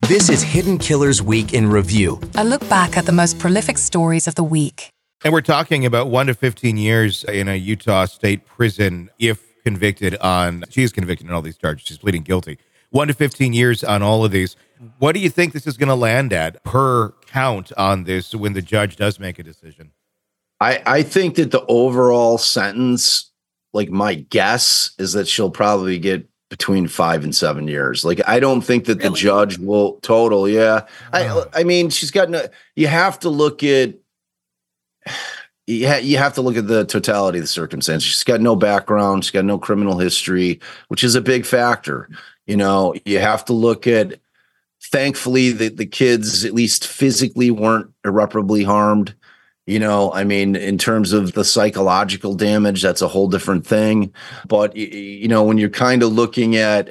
This is Hidden Killers Week in Review. A look back at the most prolific stories of the week. And we're talking about 1 to 15 years in a Utah state prison if convicted on, she is convicted on all these charges. She's pleading guilty. 1 to 15 years on all of these. What do you think this is going to land at per count on this when the judge does make a decision? I think that the overall sentence, like my guess is that she'll probably get between 5 and 7 years. Like, I don't think that the judge will total. Yeah. I mean, she's got no, you have to look at the totality of the circumstances. She's got no background. She's got no criminal history, which is a big factor. You know, you have to look at, thankfully, the kids, at least physically, weren't irreparably harmed. You know, I mean, in terms of the psychological damage, that's a whole different thing. But, you know, when you're kind of looking at,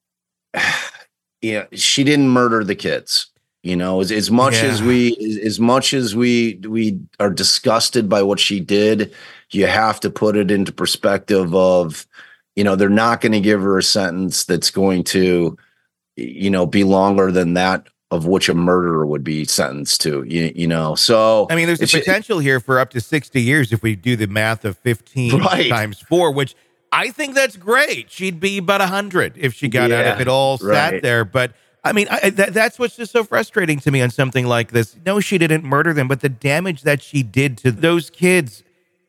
yeah, she didn't murder the kids. You know, as much as we are disgusted by what she did, you have to put it into perspective of, you know, they're not going to give her a sentence that's going to, you know, be longer than that of which a murderer would be sentenced to, you know. So, I mean, there's a potential here for up to 60 years if we do the math of 15 times 4, which I think that's great. She'd be about 100 if she got out, if it all sat there. But I mean, that's what's just so frustrating to me on something like this. No, she didn't murder them, but the damage that she did to those kids,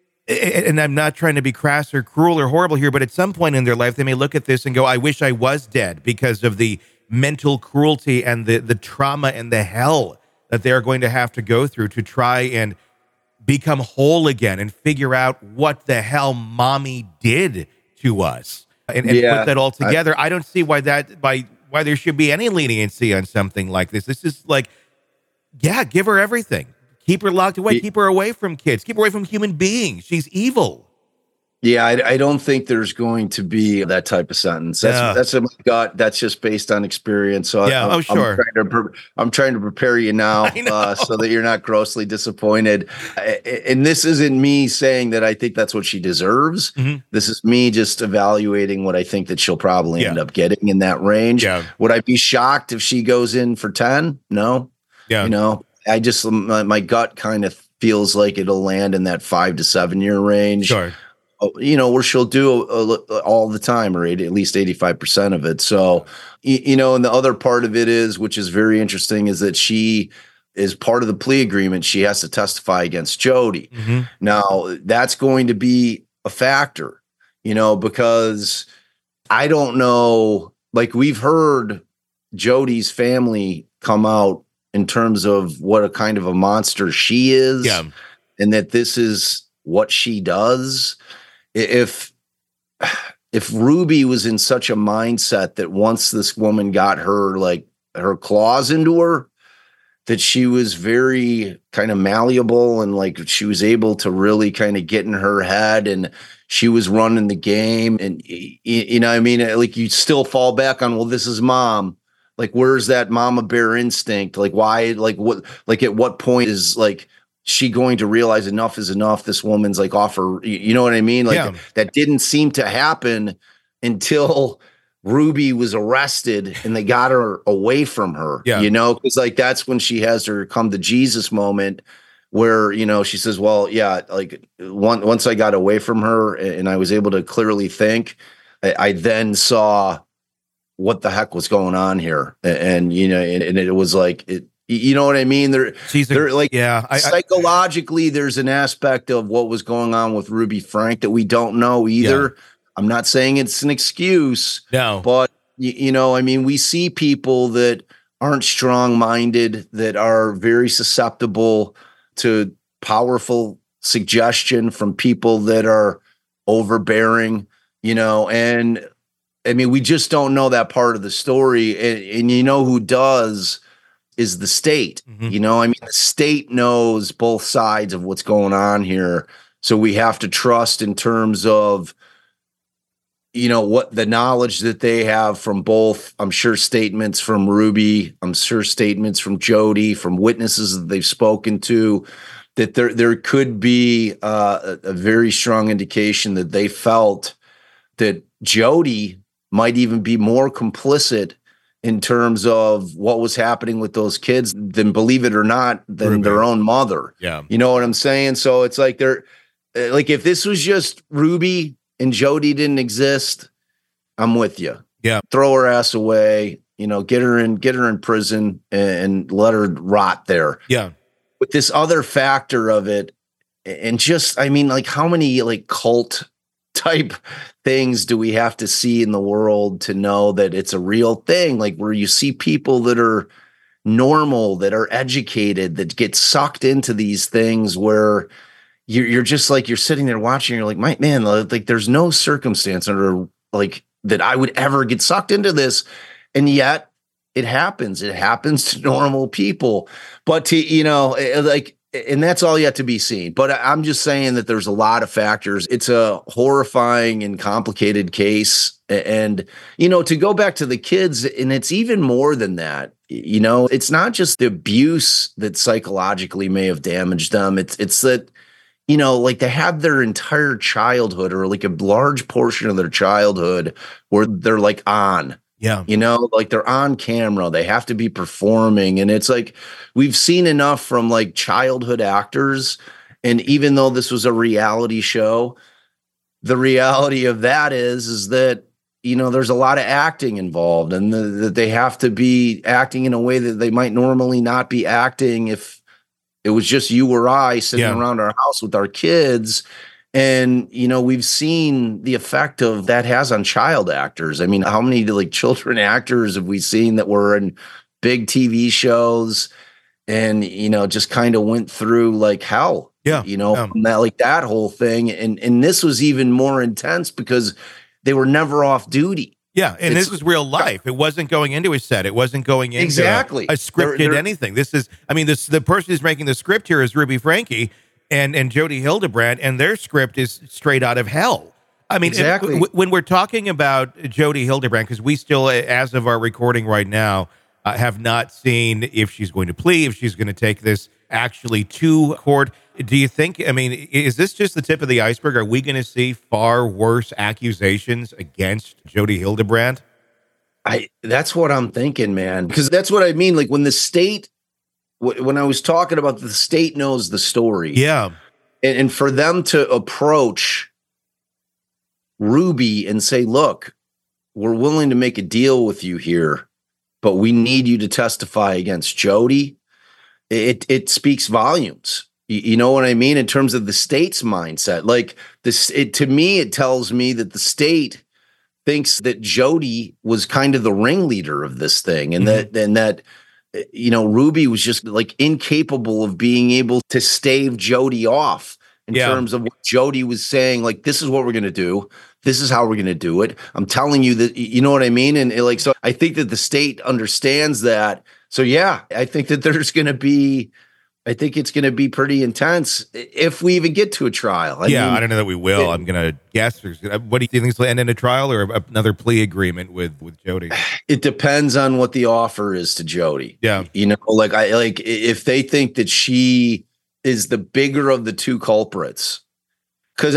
and I'm not trying to be crass or cruel or horrible here, but at some point in their life, they may look at this and go, I wish I was dead because of the mental cruelty and the trauma and the hell that they're going to have to go through to try and become whole again and figure out what the hell mommy did to us and put that all together. I don't see why there should be any leniency on something like this. This is like, yeah, give her everything. Keep her locked away. Keep her away from kids. Keep her away from human beings. She's evil. Yeah, I don't think there's going to be that type of sentence. That's a gut. That's just based on experience. So sure. I'm trying to prepare you now so that you're not grossly disappointed. And this isn't me saying that I think that's what she deserves. Mm-hmm. This is me just evaluating what I think that she'll probably end up getting in that range. Yeah. Would I be shocked if she goes in for 10? No. Yeah. You know, I just my gut kind of feels like it'll land in that 5 to 7 year range. Sure. You know, where she'll do all the time, or at least 85% of it. So, you know, and the other part of it is, which is very interesting, is that she is part of the plea agreement. She has to testify against Jody. Mm-hmm. Now, that's going to be a factor, you know, because I don't know, like we've heard Jody's family come out in terms of what a kind of a monster she is, and that this is what she does. If Ruby was in such a mindset that once this woman got her claws into her, that she was very kind of malleable and like she was able to really kind of get in her head and she was running the game, and you know, I mean, like you still fall back on, well, this is mom. Like, where's that mama bear instinct? Like, why? Like, what? Like, at what point is like she going to realize enough is enough? This woman's like off her, you know what I mean? Like that didn't seem to happen until Ruby was arrested and they got her away from her, you know, because like that's when she has her come to Jesus moment where, you know, she says, well, yeah, like once I got away from her and I was able to clearly think, I then saw what the heck was going on here. And you know, and it was like, you know what I mean? Psychologically, there's an aspect of what was going on with Ruby Frank that we don't know either. Yeah. I'm not saying it's an excuse, but you know, I mean, we see people that aren't strong-minded, that are very susceptible to powerful suggestion from people that are overbearing, you know, and I mean, we just don't know that part of the story. And you know who does is the state. Mm-hmm. You know, I mean, the state knows both sides of what's going on here. So we have to trust in terms of, you know, what the knowledge that they have from both, I'm sure, statements from Ruby, I'm sure statements from Jody, from witnesses that they've spoken to, that there could be a very strong indication that they felt that Jody might even be more complicit in terms of what was happening with those kids than, believe it or not, than their own mother. Yeah. You know what I'm saying? So it's like if this was just Ruby and Jodi didn't exist, I'm with you. Yeah. Throw her ass away, get her in prison and let her rot there. Yeah. With this other factor of it, and just, how many cult type things do we have to see in the world to know that it's a real thing? Where you see people that are normal, that are educated, that get sucked into these things where you're just you're sitting there watching, you're like, man, there's no circumstance under that I would ever get sucked into this. And yet it happens. It happens to normal people. But to, and that's all yet to be seen. But I'm just saying that there's a lot of factors. It's a horrifying and complicated case. And, to go back to the kids, and it's even more than that, it's not just the abuse that psychologically may have damaged them. It's that, they have their entire childhood or a large portion of their childhood where they're on. Yeah. They're on camera. They have to be performing. And it's we've seen enough from childhood actors. And even though this was a reality show, the reality of that is that, there's a lot of acting involved, and that they have to be acting in a way that they might normally not be acting if it was just you or I sitting around our house with our kids. And, we've seen the effect of that has on child actors. How many children actors have we seen that were in big TV shows and, just kind of went through hell, from that whole thing. And this was even more intense because they were never off duty. Yeah, and this was real life. It wasn't going into a set. It wasn't going into a scripted anything. This is, the person who's making the script here is Ruby Franke and Jodi Hildebrandt, and their script is straight out of hell. Exactly. When we're talking about Jodi Hildebrandt, because we still, as of our recording right now, have not seen if she's going to plea, if she's going to take this actually to court. Do you think, is this just the tip of the iceberg? Are we going to see far worse accusations against Jodi Hildebrandt? That's what I'm thinking, man. Because that's what I mean. When the state, when I was talking about the state knows the story. Yeah. And for them to approach Ruby and say, look, we're willing to make a deal with you here, but we need you to testify against Jodi. It speaks volumes. You know what I mean? In terms of the state's mindset, to me, it tells me that the state thinks that Jodi was kind of the ringleader of this thing. And that Ruby was just incapable of being able to stave Jodi off in terms of what Jodi was saying. This is what we're going to do. This is how we're going to do it. I'm telling you that, you know what I mean? And so I think that the state understands that. So yeah, I think that I think it's going to be pretty intense if we even get to a trial. I don't know that we will. I'm going to guess. What do you think is going to end in a trial or another plea agreement with Jodi? It depends on what the offer is to Jodi. Yeah. If they think that she is the bigger of the two culprits. Because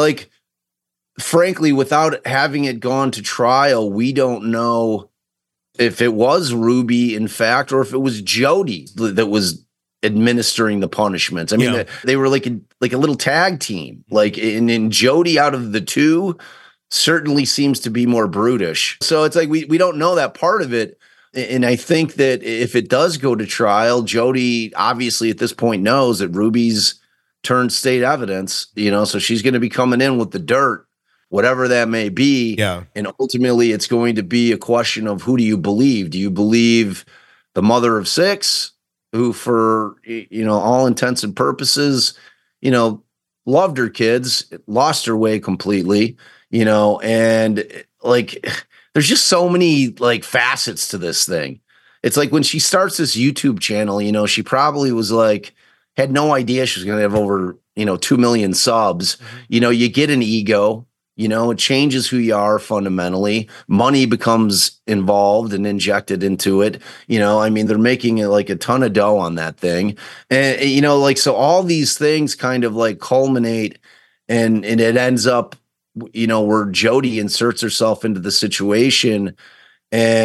frankly, without having it gone to trial, we don't know if it was Ruby, in fact, or if it was Jodi that was administering the punishments. They were like a little tag team. And Jodi out of the two certainly seems to be more brutish. So it's we don't know that part of it. And I think that if it does go to trial, Jodi obviously at this point knows that Ruby's turned state evidence, so she's going to be coming in with the dirt, whatever that may be. Yeah. And ultimately it's going to be a question of who do you believe? Do you believe the mother of six, who for, all intents and purposes, loved her kids, lost her way completely, and there's just so many facets to this thing. It's when she starts this YouTube channel, she probably was had no idea she was going to have over, 2 million subs. Mm-hmm. You get an ego, it changes who you are fundamentally. Money becomes involved and injected into it. They're making a ton of dough on that thing. And, so all these things kind of culminate and it ends up, where Jodi inserts herself into the situation. And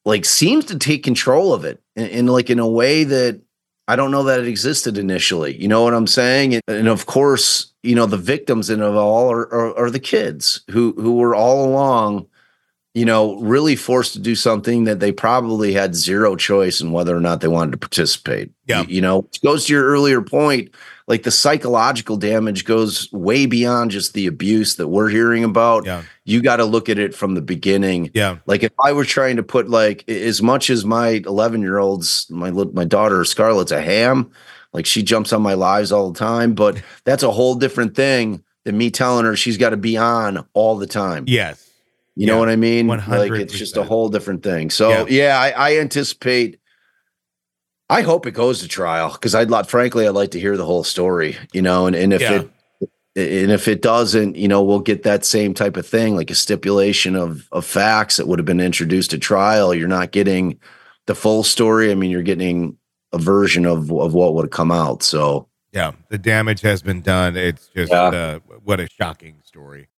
like seems to take control of it in like in a way that I don't know that it existed initially. You know what I'm saying? And of course, you know, the victims in it all are the kids who were all along, you know, really forced to do something that they probably had zero choice in whether or not they wanted to participate. Yeah. You know, it goes to your earlier point, like the psychological damage goes way beyond just the abuse that we're hearing about. Yeah. You got to look at it from the beginning. Yeah. Like if I were trying to put like as much as my 11-year-olds, my daughter Scarlett's a ham, like she jumps on my lives all the time, but that's a whole different thing than me telling her she's got to be on all the time. Yes. You know what I mean? 100%. Like it's just a whole different thing. So I anticipate. I hope it goes to trial because I'd like to hear the whole story. You know, and if it doesn't, you know, we'll get that same type of thing, like a stipulation of facts that would have been introduced at trial. You're not getting the full story. I mean, you're getting a version of what would have come out. So yeah, the damage has been done. It's just what a shocking story.